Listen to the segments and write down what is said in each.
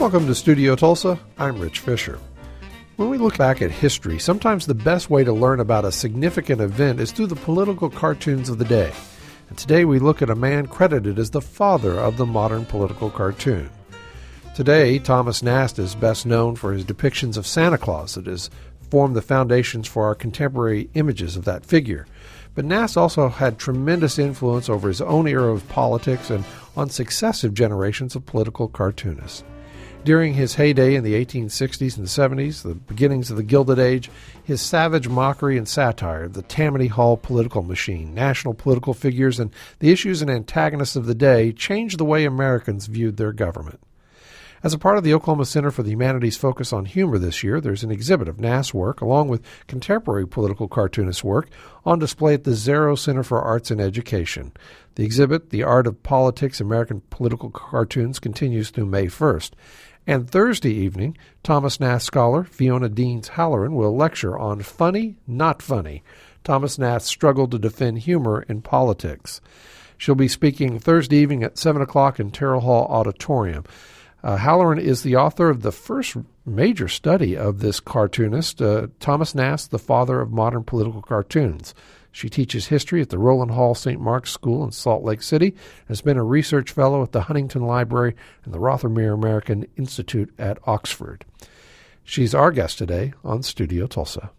Welcome to Studio Tulsa. I'm Rich Fisher. When we look back at history, sometimes the best way to learn about a significant event is through the political cartoons of the day. And today we look at a man credited as the father of the modern political cartoon. Today, Thomas Nast is best known for his depictions of Santa Claus that has formed the foundations for our contemporary images of that figure. But Nast also had tremendous influence over his own era of politics and on successive generations of political cartoonists. During his heyday in the 1860s and 70s, the beginnings of the Gilded Age, his savage mockery and satire, the Tammany Hall political machine, national political figures, and the issues and antagonists of the day changed the way Americans viewed their government. As a part of the Oklahoma Center for the Humanities' focus on humor this year, there's an exhibit of Nast's work, along with contemporary political cartoonist work, on display at the Zarrow Center for Arts and Education. The exhibit, The Art of Politics, American Political Cartoons, continues through May 1st. And Thursday evening, Thomas Nast scholar Fiona Deans Halloran will lecture on Funny, Not Funny, Thomas Nast's struggle to defend humor in politics. She'll be speaking Thursday evening at 7 o'clock in Terrell Hall Auditorium. Halloran is the author of the first major study of this cartoonist, Thomas Nast, the father of modern political cartoons. She teaches history at the Rowland Hall St. Mark's School in Salt Lake City and has been a research fellow at the Huntington Library and the Rothermere American Institute at Oxford. She's our guest today on Studio Tulsa.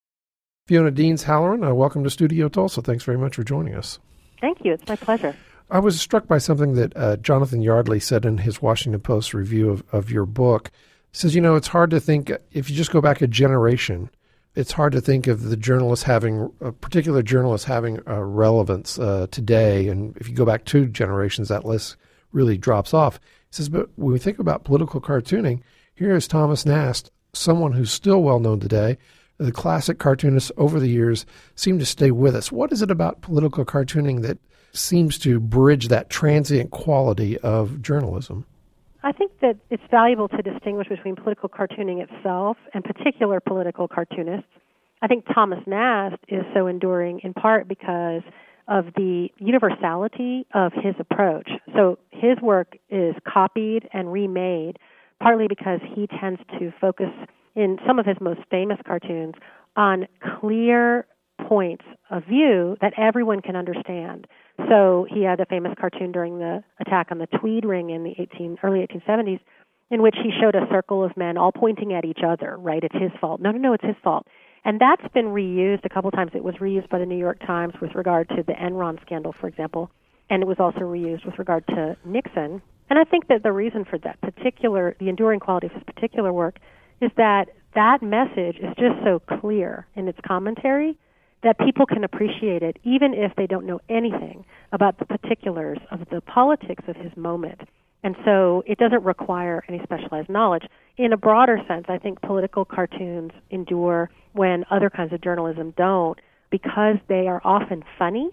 Fiona Deans Halloran, welcome to Studio Tulsa. Thanks very much for joining us. Thank you. It's my pleasure. I was struck by something that Jonathan Yardley said in his Washington Post review of your book. He says, it's hard to think, if you just go back a generation, it's hard to think of the journalist having, a particular journalist having relevance today. And if you go back 2 generations, that list really drops off. He says, but when we think about political cartooning, here is Thomas Nast, someone who's still well known today. The classic cartoonists over the years seem to stay with us. What is it about political cartooning that seems to bridge that transient quality of journalism? I think that it's valuable to distinguish between political cartooning itself and particular political cartoonists. I think Thomas Nast is so enduring in part because of the universality of his approach. So his work is copied and remade, partly because he tends to focus in some of his most famous cartoons on clear points of view that everyone can understand. So he had a famous cartoon during the attack on the Tweed Ring in the early 1870s in which he showed a circle of men all pointing at each other, right? It's his fault. No, it's his fault. And that's been reused a couple times. It was reused by the New York Times with regard to the Enron scandal, for example, and it was also reused with regard to Nixon. And I think that the reason for that the enduring quality of his particular work is that message is just so clear in its commentary that people can appreciate it even if they don't know anything about the particulars of the politics of his moment. And so it doesn't require any specialized knowledge. In a broader sense, I think political cartoons endure when other kinds of journalism don't, because they are often funny,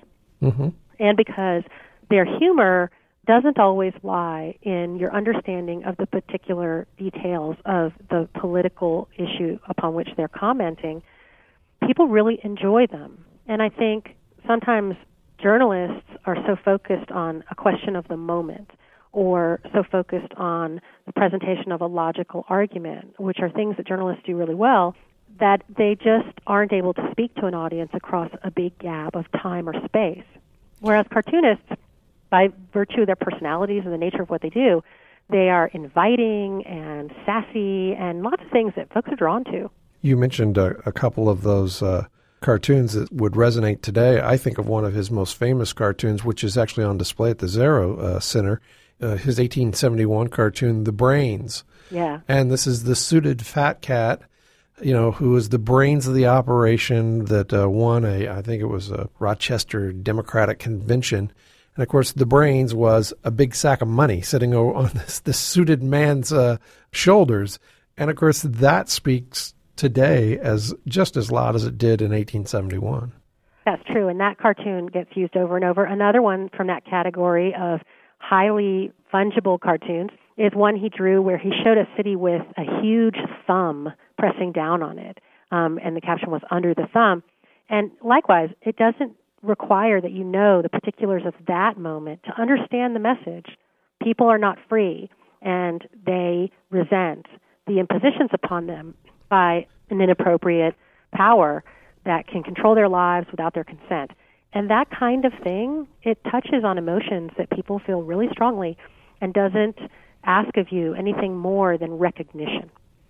and because their humor doesn't always lie in your understanding of the particular details of the political issue upon which they're commenting. People really enjoy them. And I think sometimes journalists are so focused on a question of the moment or so focused on the presentation of a logical argument, which are things that journalists do really well, that they just aren't able to speak to an audience across a big gap of time or space. Whereas cartoonists, by virtue of their personalities and the nature of what they do, they are inviting and sassy and lots of things that folks are drawn to. You mentioned a couple of those cartoons that would resonate today. I think of one of his most famous cartoons, which is actually on display at the Zarrow Center, his 1871 cartoon, The Brains. Yeah. And this is the suited fat cat, who was the brains of the operation that won I think it was a Rochester Democratic Convention. And, of course, the brains was a big sack of money sitting on this suited man's shoulders. And, of course, that speaks today as just as loud as it did in 1871. That's true, and that cartoon gets used over and over. Another one from that category of highly fungible cartoons is one he drew where he showed a city with a huge thumb pressing down on it, and the caption was "Under the Thumb." And likewise, it doesn't require that you know the particulars of that moment to understand the message. People are not free. and they resent the impositions upon them by an inappropriate power that can control their lives without their consent. And that kind of thing, it touches on emotions that people feel really strongly and doesn't ask of you anything more than recognition.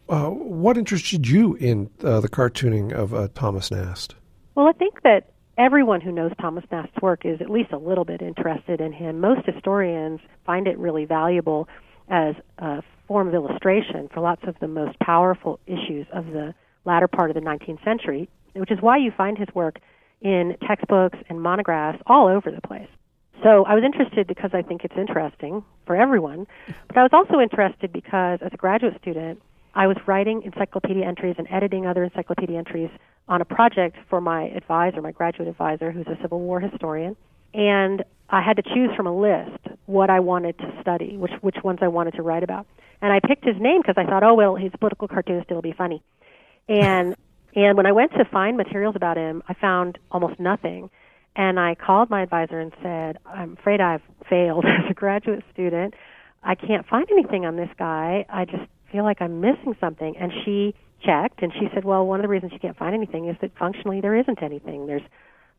What interested you in the cartooning of Thomas Nast? Well, I think that everyone who knows Thomas Nast's work is at least a little bit interested in him. Most historians find it really valuable as a form of illustration for lots of the most powerful issues of the latter part of the 19th century, which is why you find his work in textbooks and monographs all over the place. So I was interested because I think it's interesting for everyone, but I was also interested because as a graduate student, I was writing encyclopedia entries and editing other encyclopedia entries on a project for my advisor, my graduate advisor, who's a Civil War historian, and I had to choose from a list what I wanted to study, which ones I wanted to write about. And I picked his name because I thought, oh, well, he's a political cartoonist, it'll be funny. And when I went to find materials about him, I found almost nothing. And I called my advisor and said, I'm afraid I've failed as a graduate student. I can't find anything on this guy. I just feel like I'm missing something. And she checked, and she said, well, one of the reasons you can't find anything is that functionally there isn't anything. There's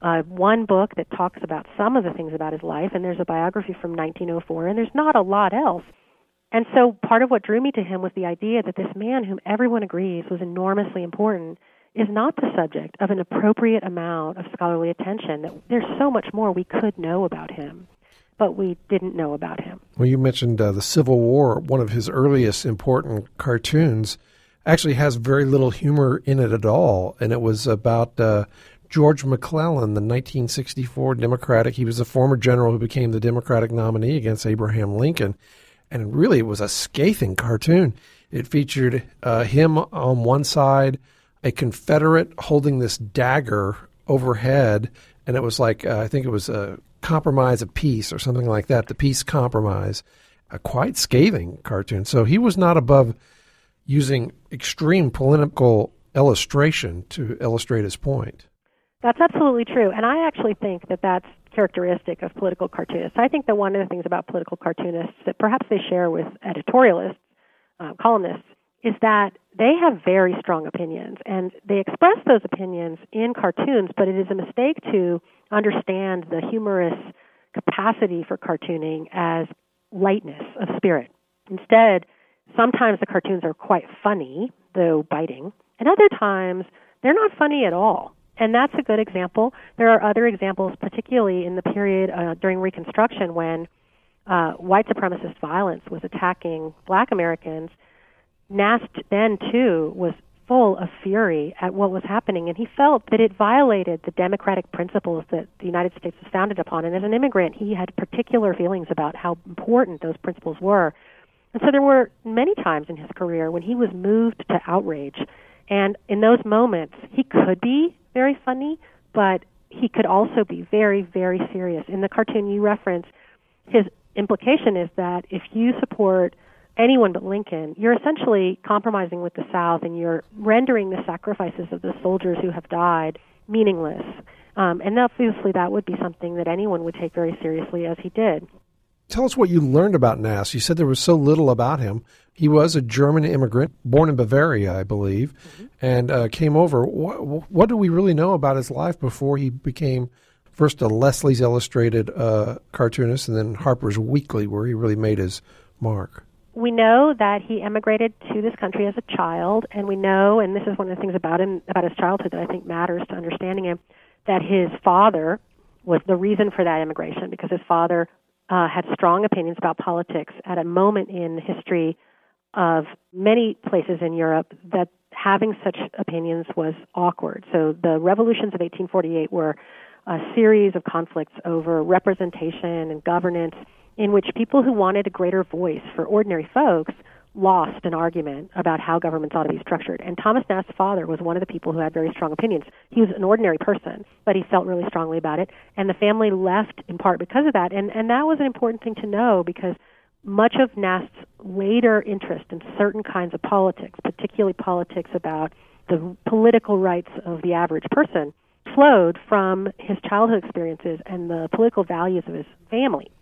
one book that talks about some of the things about his life, and there's a biography from 1904, and there's not a lot else. And so part of what drew me to him was the idea that this man, whom everyone agrees was enormously important, is not the subject of an appropriate amount of scholarly attention, that there's so much more we could know about him, but we didn't know about him. Well, you mentioned the Civil War. One of his earliest important cartoons actually has very little humor in it at all, and it was about George McClellan, the 1964 Democratic. He was a former general who became the Democratic nominee against Abraham Lincoln, and really it was a scathing cartoon. It featured him on one side, a Confederate holding this dagger overhead, and it was like, I think it was a compromise of peace or something like that, the peace compromise, a quite scathing cartoon. So he was not above using extreme political illustration to illustrate his point. That's absolutely true, and I actually think that that's characteristic of political cartoonists. I think that one of the things about political cartoonists that perhaps they share with editorialists, columnists, is that they have very strong opinions, and they express those opinions in cartoons, but it is a mistake to understand the humorous capacity for cartooning as lightness of spirit. Instead, sometimes the cartoons are quite funny, though biting, and other times they're not funny at all. And that's a good example. There are other examples, particularly in the period during Reconstruction when white supremacist violence was attacking black Americans. Nast then, too, was full of fury at what was happening, and he felt that it violated the democratic principles that the United States was founded upon. And as an immigrant, he had particular feelings about how important those principles were. And so there were many times in his career when he was moved to outrage. And in those moments, he could be very funny, but he could also be very, very serious. In the cartoon you reference, his implication is that if you support anyone but Lincoln, you're essentially compromising with the South, and you're rendering the sacrifices of the soldiers who have died meaningless. And obviously that would be something that anyone would take very seriously, as he did. Tell us what you learned about Nast. You said there was so little about him. He was a German immigrant, born in Bavaria, I believe, and came over. What do we really know about his life before he became first a Leslie's Illustrated cartoonist and then Harper's Weekly, where he really made his mark? We know that he emigrated to this country as a child, and we know, and this is one of the things about him, about his childhood that I think matters to understanding him, that his father was the reason for that immigration, because his father had strong opinions about politics at a moment in history of many places in Europe that having such opinions was awkward. So the revolutions of 1848 were a series of conflicts over representation and governance in which people who wanted a greater voice for ordinary folks lost an argument about how governments ought to be structured. And Thomas Nast's father was one of the people who had very strong opinions. He was an ordinary person, but he felt really strongly about it. And the family left in part because of that. And that was an important thing to know, because much of Nast's later interest in certain kinds of politics, particularly politics about the political rights of the average person, flowed from his childhood experiences and the political values of his family.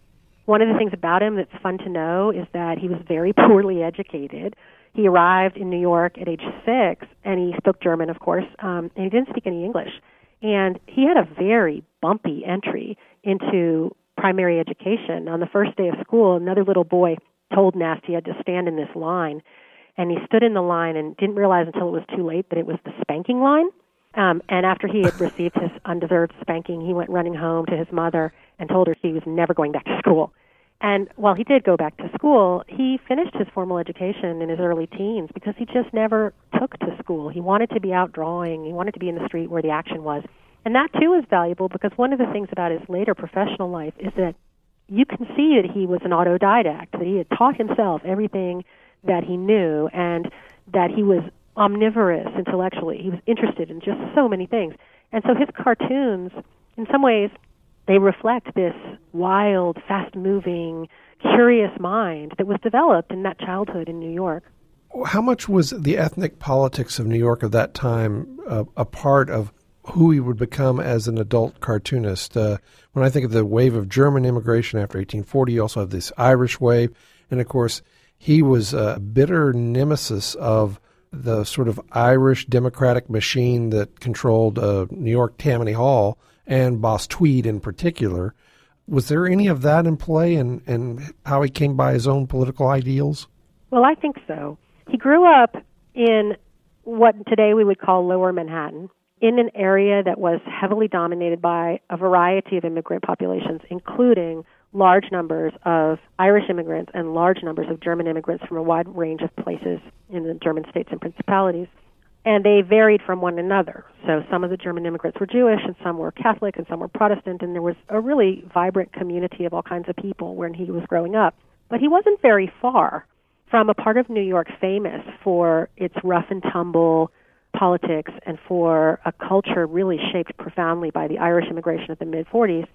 One of the things about him that's fun to know is that he was very poorly educated. He arrived in New York at age 6, and he spoke German, of course, and he didn't speak any English. And he had a very bumpy entry into primary education. On the first day of school, another little boy told Nast he had to stand in this line, and he stood in the line and didn't realize until it was too late that it was the spanking line. And after he had received his undeserved spanking, he went running home to his mother and told her he was never going back to school. And while he did go back to school, he finished his formal education in his early teens because he just never took to school. He wanted to be out drawing. He wanted to be in the street where the action was. And that, too, is valuable because one of the things about his later professional life is that you can see that he was an autodidact, that he had taught himself everything that he knew, and that he was omnivorous intellectually. He was interested in just so many things. And so his cartoons, in some ways, they reflect this wild, fast-moving, curious mind that was developed in that childhood in New York. How much was the ethnic politics of New York of that time a part of who he would become as an adult cartoonist? When I think of the wave of German immigration after 1840, you also have this Irish wave. And, of course, he was a bitter nemesis of the sort of Irish democratic machine that controlled New York Tammany Hall and Boss Tweed in particular. Was there any of that in play and how he came by his own political ideals? Well, I think so. He grew up in what today we would call Lower Manhattan, in an area that was heavily dominated by a variety of immigrant populations, including large numbers of Irish immigrants and large numbers of German immigrants from a wide range of places in the German states and principalities. And they varied from one another. So some of the German immigrants were Jewish, and some were Catholic, and some were Protestant, and there was a really vibrant community of all kinds of people when he was growing up. But he wasn't very far from a part of New York famous for its rough and tumble politics and for a culture really shaped profoundly by the Irish immigration of the mid-40s.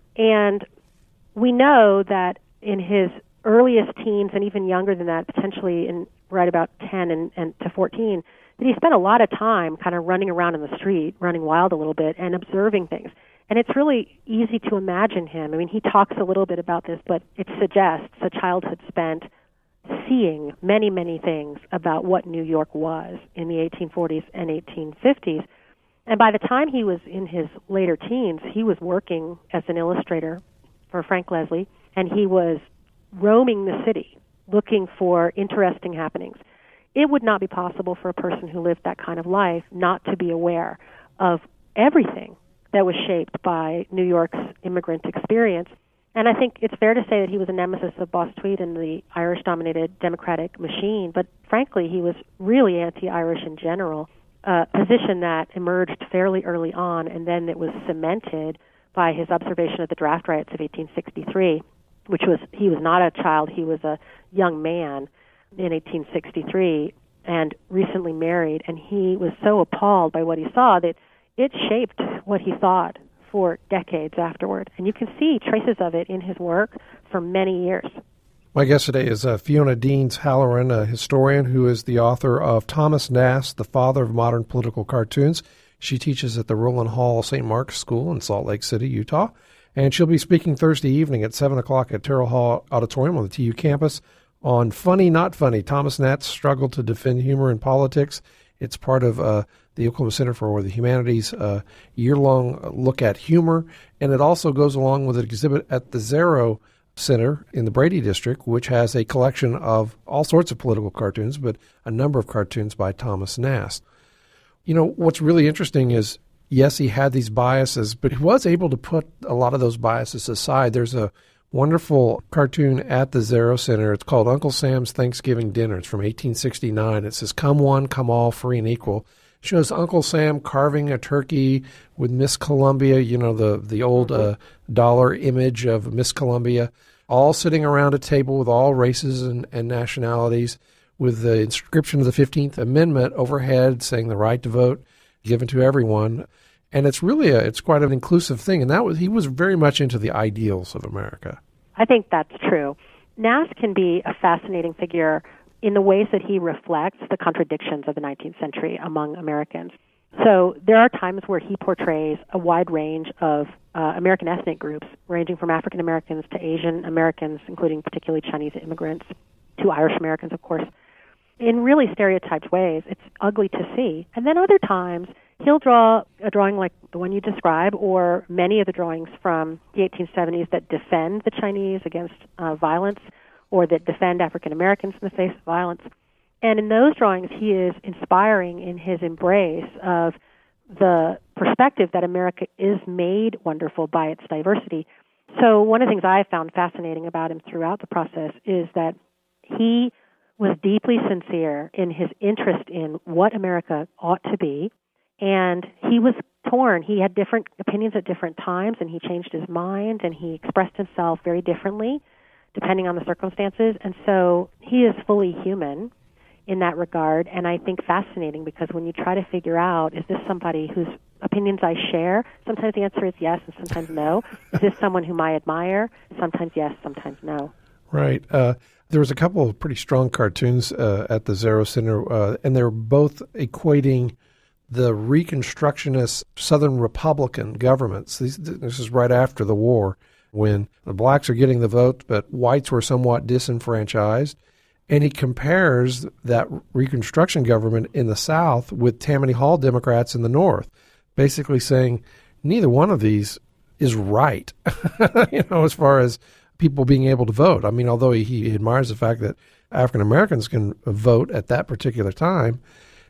And we know that in his earliest teens and even younger than that, potentially in right about 10 and to 14, that he spent a lot of time kind of running around in the street, running wild a little bit, and observing things. And it's really easy to imagine him. I mean, he talks a little bit about this, but it suggests a childhood spent seeing many, many things about what New York was in the 1840s and 1850s. And by the time he was in his later teens, he was working as an illustrator for Frank Leslie, and he was roaming the city looking for interesting happenings. It would not be possible for a person who lived that kind of life not to be aware of everything that was shaped by New York's immigrant experience. And I think it's fair to say that he was a nemesis of Boss Tweed and the Irish-dominated democratic machine, but frankly, he was really anti-Irish in general, a position that emerged fairly early on, and then it was cemented by his observation of the draft riots of 1863, which was, he was not a child, he was a young man in 1863 and recently married, and he was so appalled by what he saw that it shaped what he thought for decades afterward. And you can see traces of it in his work for many years. My guest today is Fiona Deans-Halloran, a historian who is the author of Thomas Nast, the Father of Modern Political Cartoons. She teaches at the Roland Hall St. Mark's School in Salt Lake City, Utah. And she'll be speaking Thursday evening at 7 o'clock at Terrell Hall Auditorium on the TU campus on Funny Not Funny, Thomas Nast's Struggle to Defend Humor in Politics. It's part of the Oklahoma Center for the Humanities year-long look at humor, and it also goes along with an exhibit at the Zero Center in the Brady District, which has a collection of all sorts of political cartoons, but a number of cartoons by Thomas Nast. You know, what's really interesting is, yes, he had these biases, but he was able to put a lot of those biases aside. There's a wonderful cartoon at the Zero Center. It's called Uncle Sam's Thanksgiving Dinner. It's from 1869. It says, "Come one, come all, free and equal." It shows Uncle Sam carving a turkey with Miss Columbia, you know, the old dollar image of Miss Columbia, all sitting around a table with all races and nationalities, with the inscription of the 15th Amendment overhead saying the right to vote given to everyone. And it's really it's quite an inclusive thing. And he was very much into the ideals of America. I think that's true. Nast can be a fascinating figure in the ways that he reflects the contradictions of the 19th century among Americans. So there are times where he portrays a wide range of American ethnic groups, ranging from African Americans to Asian Americans, including particularly Chinese immigrants, to Irish Americans, of course, in really stereotyped ways. It's ugly to see. And then other times, he'll draw a drawing like the one you describe, or many of the drawings from the 1870s that defend the Chinese against violence, or that defend African Americans in the face of violence. And in those drawings, he is inspiring in his embrace of the perspective that America is made wonderful by its diversity. So one of the things I found fascinating about him throughout the process is that he was deeply sincere in his interest in what America ought to be, and he was torn. He had different opinions at different times, and he changed his mind, and he expressed himself very differently depending on the circumstances. And so he is fully human in that regard, and I think fascinating, because when you try to figure out, is this somebody whose opinions I share? Sometimes the answer is yes, and sometimes no. Is this someone whom I admire? Sometimes yes, sometimes no. Right. There was a couple of pretty strong cartoons at the Zarrow Center, and they're both equating the Reconstructionist Southern Republican governments. This is right after the war, when the blacks are getting the vote, but whites were somewhat disenfranchised. And he compares that Reconstruction government in the South with Tammany Hall Democrats in the North, basically saying neither one of these is right, as far as people being able to vote. I mean, although he admires the fact that African Americans can vote at that particular time,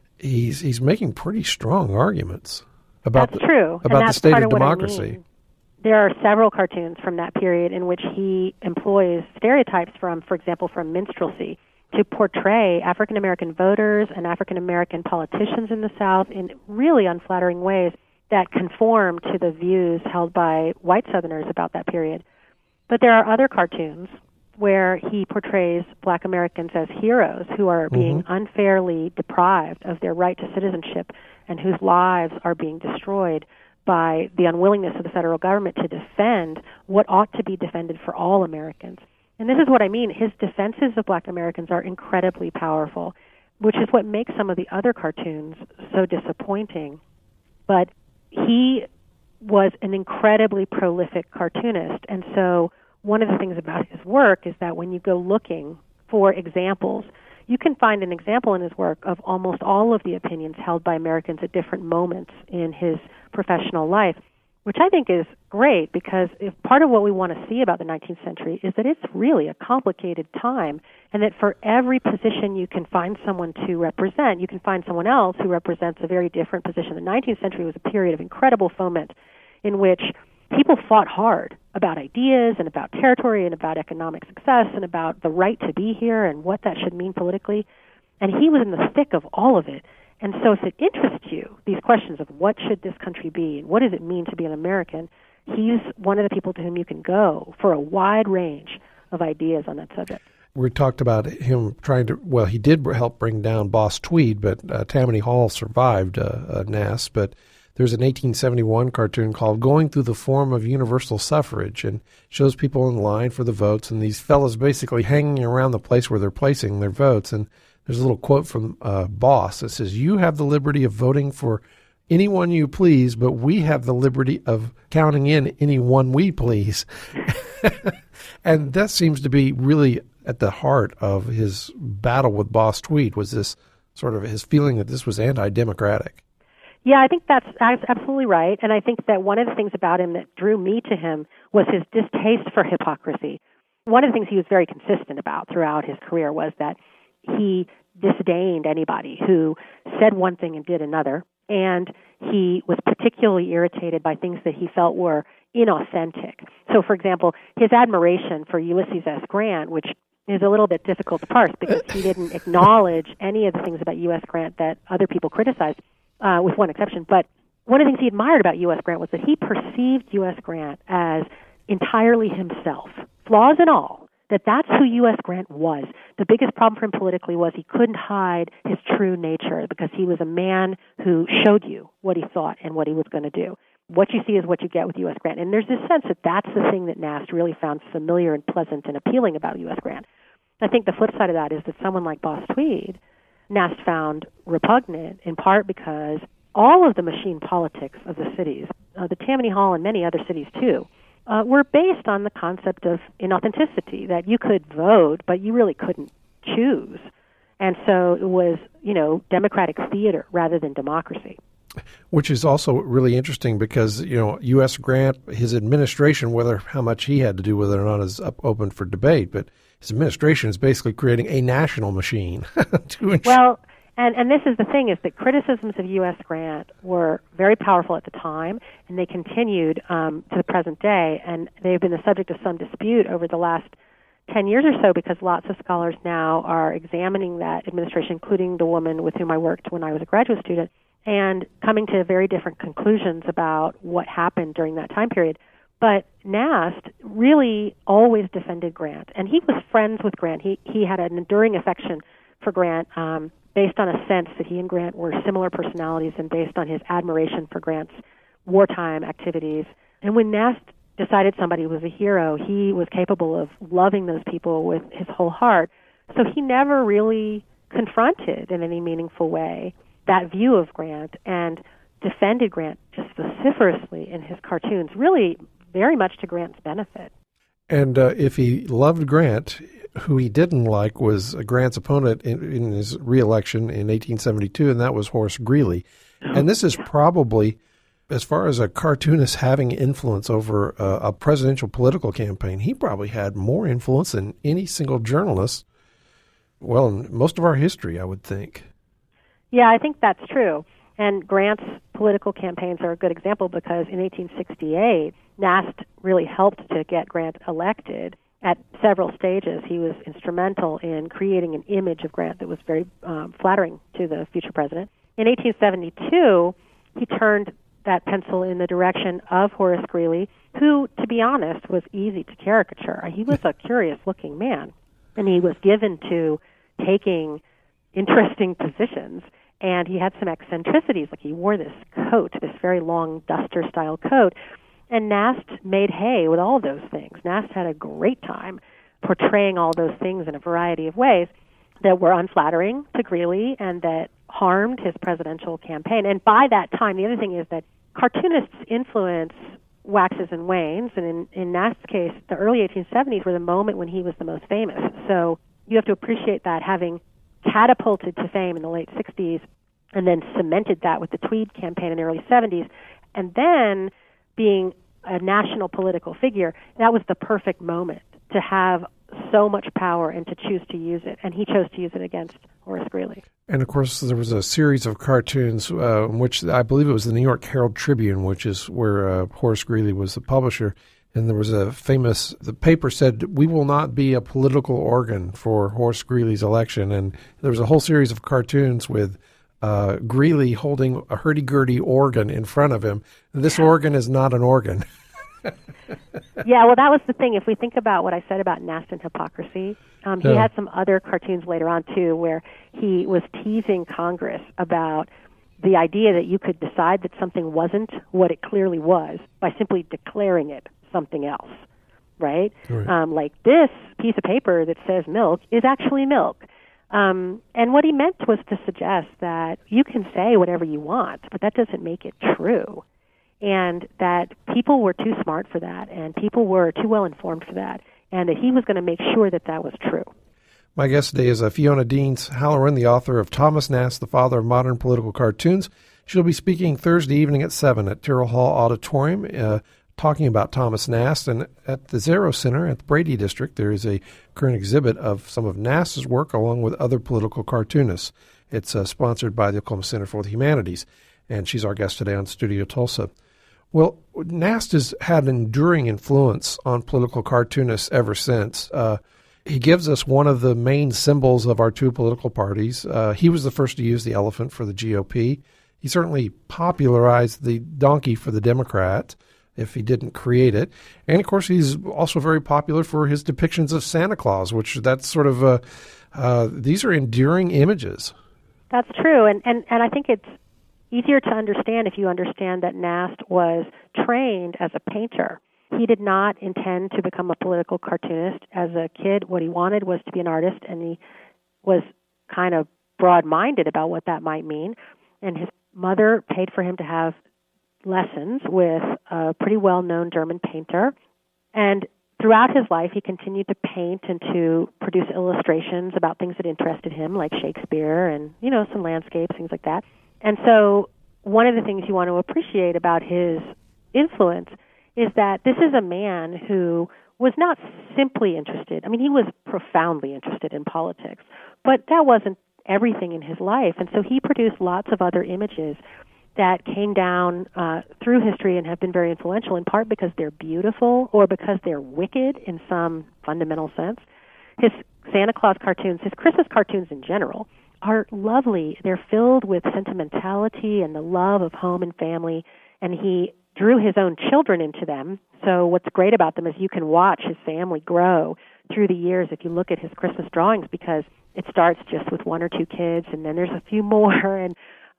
he's making pretty strong arguments about the state of democracy. There are several cartoons from that period in which he employs stereotypes from, for example, from minstrelsy, to portray African American voters and African American politicians in the South in really unflattering ways that conform to the views held by white Southerners about that period. But there are other cartoons where he portrays black Americans as heroes who are being unfairly deprived of their right to citizenship and whose lives are being destroyed by the unwillingness of the federal government to defend what ought to be defended for all Americans. And this is what I mean. His defenses of black Americans are incredibly powerful, which is what makes some of the other cartoons so disappointing. But he was an incredibly prolific cartoonist, and so one of the things about his work is that when you go looking for examples, you can find an example in his work of almost all of the opinions held by Americans at different moments in his professional life, which I think is great, because if part of what we want to see about the 19th century is that it's really a complicated time, and that for every position you can find someone to represent, you can find someone else who represents a very different position. The 19th century was a period of incredible foment in which people fought hard about ideas and about territory and about economic success and about the right to be here and what that should mean politically. And he was in the thick of all of it. And so if it interests you, these questions of what should this country be and what does it mean to be an American, he's one of the people to whom you can go for a wide range of ideas on that subject. We talked about him he did help bring down Boss Tweed, but Tammany Hall survived Nass. But there's an 1871 cartoon called Going Through the Form of Universal Suffrage, and shows people in line for the votes, and these fellows basically hanging around the place where they're placing their votes. And there's a little quote from Boss that says, "You have the liberty of voting for anyone you please, but we have the liberty of counting in anyone we please." And that seems to be really at the heart of his battle with Boss Tweed, was this sort of his feeling that this was anti-democratic. Yeah, I think that's absolutely right. And I think that one of the things about him that drew me to him was his distaste for hypocrisy. One of the things he was very consistent about throughout his career was that he disdained anybody who said one thing and did another. And he was particularly irritated by things that he felt were inauthentic. So, for example, his admiration for Ulysses S. Grant, which is a little bit difficult to parse because he didn't acknowledge any of the things about U.S. Grant that other people criticized, with one exception. But one of the things he admired about U.S. Grant was that he perceived U.S. Grant as entirely himself, flaws and all, that's who U.S. Grant was. The biggest problem for him politically was he couldn't hide his true nature because he was a man who showed you what he thought and what he was going to do. What you see is what you get with U.S. Grant. And there's this sense that that's the thing that Nast really found familiar and pleasant and appealing about U.S. Grant. I think the flip side of that is that someone like Boss Tweed, Nast found repugnant, in part because all of the machine politics of the cities, the Tammany Hall and many other cities too, were based on the concept of inauthenticity, that you could vote, but you really couldn't choose. And so it was, democratic theater rather than democracy. Which is also really interesting because, U.S. Grant, his administration, how much he had to do with it or not is open for debate, but his administration is basically creating a national machine to ensure. Well, and this is the thing, is that criticisms of U.S. Grant were very powerful at the time, and they continued to the present day, and they've been the subject of some dispute over the last 10 years or so because lots of scholars now are examining that administration, including the woman with whom I worked when I was a graduate student, and coming to very different conclusions about what happened during that time period. But Nast really always defended Grant, and he was friends with Grant. He had an enduring affection for Grant based on a sense that he and Grant were similar personalities and based on his admiration for Grant's wartime activities. And when Nast decided somebody was a hero, he was capable of loving those people with his whole heart. So he never really confronted in any meaningful way that view of Grant and defended Grant just vociferously in his cartoons, really very much to Grant's benefit. And if he loved Grant, who he didn't like was Grant's opponent in his re-election in 1872, and that was Horace Greeley. And this is probably, as far as a cartoonist having influence over a presidential political campaign, he probably had more influence than any single journalist, in most of our history, I would think. Yeah, I think that's true. And Grant's political campaigns are a good example because in 1868, Nast really helped to get Grant elected. At several stages, he was instrumental in creating an image of Grant that was very flattering to the future president. In 1872, he turned that pencil in the direction of Horace Greeley, who, to be honest, was easy to caricature. He was a curious-looking man, and he was given to taking interesting positions. And he had some eccentricities, like he wore this coat, this very long duster-style coat. And Nast made hay with all of those things. Nast had a great time portraying all those things in a variety of ways that were unflattering to Greeley and that harmed his presidential campaign. And by that time, the other thing is that cartoonists' influence waxes and wanes. And in Nast's case, the early 1870s were the moment when he was the most famous. So you have to appreciate that, having catapulted to fame in the late 60s and then cemented that with the Tweed campaign in the early 70s, and then being a national political figure, that was the perfect moment to have so much power and to choose to use it. And he chose to use it against Horace Greeley. And, of course, there was a series of cartoons, which I believe it was the New York Herald Tribune, which is where Horace Greeley was the publisher. And there was the paper said, "We will not be a political organ for Horace Greeley's election." And there was a whole series of cartoons with Greeley holding a hurdy-gurdy organ in front of him. This organ is not an organ. Yeah, well, that was the thing. If we think about what I said about Nast and hypocrisy, he had some other cartoons later on, too, where he was teasing Congress about the idea that you could decide that something wasn't what it clearly was by simply declaring it something else, right? Like this piece of paper that says milk is actually milk. And what he meant was to suggest that you can say whatever you want, but that doesn't make it true. And that people were too smart for that, and people were too well informed for that, and that he was going to make sure that that was true. My guest today is Fiona Deans Halloran, the author of Thomas Nast, the Father of Modern Political Cartoons. She'll be speaking Thursday evening at 7 at Tyrrell Hall Auditorium, talking about Thomas Nast. And at the Zero Center at the Brady District, there is a current exhibit of some of Nast's work along with other political cartoonists. It's sponsored by the Oklahoma Center for the Humanities, and she's our guest today on Studio Tulsa. Well, Nast has had an enduring influence on political cartoonists ever since. He gives us one of the main symbols of our two political parties. He was the first to use the elephant for the GOP. He certainly popularized the donkey for the Democrat, if he didn't create it. And, of course, he's also very popular for his depictions of Santa Claus, which that's sort of these are enduring images. That's true. And I think it's easier to understand if you understand that Nast was trained as a painter. He did not intend to become a political cartoonist. As a kid, what he wanted was to be an artist, and he was kind of broad-minded about what that might mean. And his mother paid for him to have lessons with a pretty well-known German painter. And throughout his life, he continued to paint and to produce illustrations about things that interested him, like Shakespeare and, some landscapes, things like that. And so one of the things you want to appreciate about his influence is that this is a man who was not simply interested. I mean, he was profoundly interested in politics, but that wasn't everything in his life. And so he produced lots of other images that came down through history and have been very influential, in part because they're beautiful or because they're wicked in some fundamental sense. His Santa Claus cartoons, his Christmas cartoons in general, are lovely. They're filled with sentimentality and the love of home and family, and he drew his own children into them. So what's great about them is you can watch his family grow through the years if you look at his Christmas drawings, because it starts just with one or two kids, and then there's a few more, and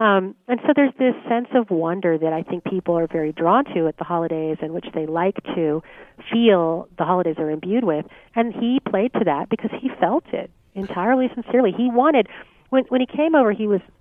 so there's this sense of wonder that I think people are very drawn to at the holidays, and which they like to feel the holidays are imbued with. And he played to that because he felt it entirely sincerely. He wanted, when he came over, he was,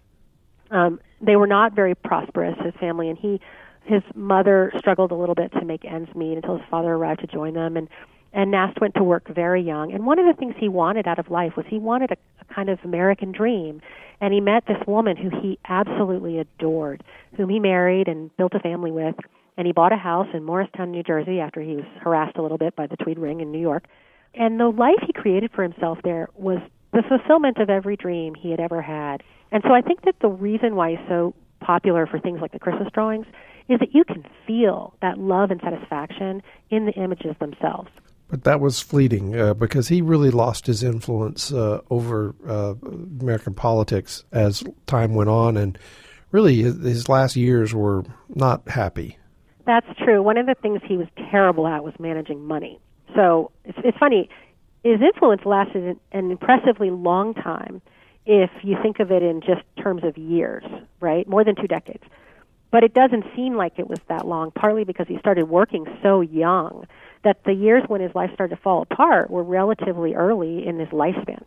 they were not very prosperous, his family, and his mother struggled a little bit to make ends meet until his father arrived to join them, and Nast went to work very young. And one of the things he wanted out of life was he wanted a kind of American dream. And he met this woman who he absolutely adored, whom he married and built a family with. And he bought a house in Morristown, New Jersey, after he was harassed a little bit by the Tweed Ring in New York. And the life he created for himself there was the fulfillment of every dream he had ever had. And so I think that the reason why he's so popular for things like the Christmas drawings is that you can feel that love and satisfaction in the images themselves. But that was fleeting because he really lost his influence over American politics as time went on, and really his last years were not happy. That's true. One of the things he was terrible at was managing money. So it's funny, his influence lasted an impressively long time if you think of it in just terms of years, right? More than 2 decades. But it doesn't seem like it was that long, partly because he started working so young that the years when his life started to fall apart were relatively early in his lifespan.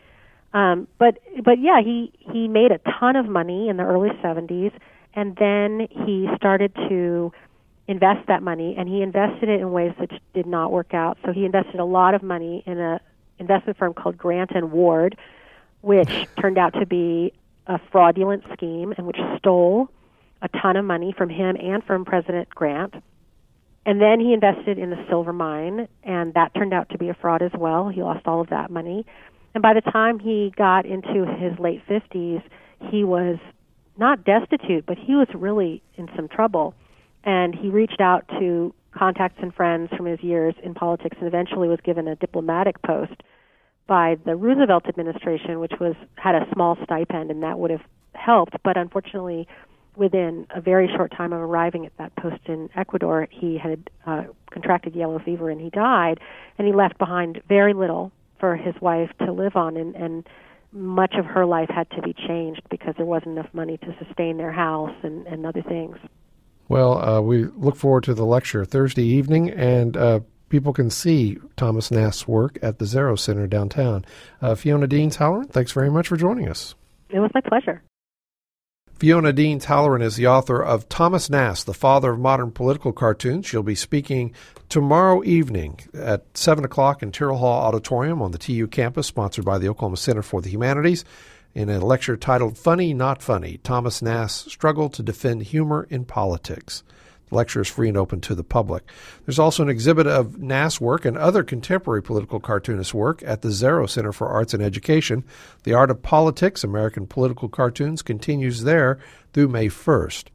But yeah, he made a ton of money in the early 70s, and then he started to invest that money, and he invested it in ways that did not work out. So he invested a lot of money in an investment firm called Grant & Ward, which turned out to be a fraudulent scheme and which stole a ton of money from him and from President Grant. And then he invested in the silver mine, and that turned out to be a fraud as well. He lost all of that money. And by the time he got into his late 50s, he was not destitute, but he was really in some trouble. And he reached out to contacts and friends from his years in politics and eventually was given a diplomatic post by the Roosevelt administration, which had a small stipend, and that would have helped. But unfortunately, within a very short time of arriving at that post in Ecuador, he had contracted yellow fever and he died, and he left behind very little for his wife to live on, and much of her life had to be changed because there wasn't enough money to sustain their house and other things. Well, we look forward to the lecture Thursday evening, and people can see Thomas Nast's work at the Zarrow Center downtown. Fiona Deans-Halloran, thanks very much for joining us. It was my pleasure. Fiona Deans-Halloran is the author of Thomas Nast, the Father of Modern Political Cartoons. She'll be speaking tomorrow evening at 7 o'clock in Tyrrell Hall Auditorium on the TU campus, sponsored by the Oklahoma Center for the Humanities, in a lecture titled Funny Not Funny, Thomas Nast's Struggle to Defend Humor in Politics. The lecture is free and open to the public. There's also an exhibit of Nast's work and other contemporary political cartoonist work at the Zarrow Center for Arts and Education. The Art of Politics, American Political Cartoons, continues there through May 1st.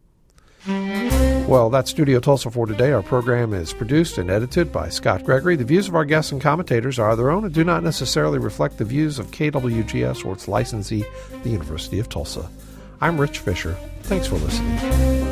Well, that's Studio Tulsa for today. Our program is produced and edited by Scott Gregory. The views of our guests and commentators are their own and do not necessarily reflect the views of KWGS or its licensee, the University of Tulsa. I'm Rich Fisher. Thanks for listening.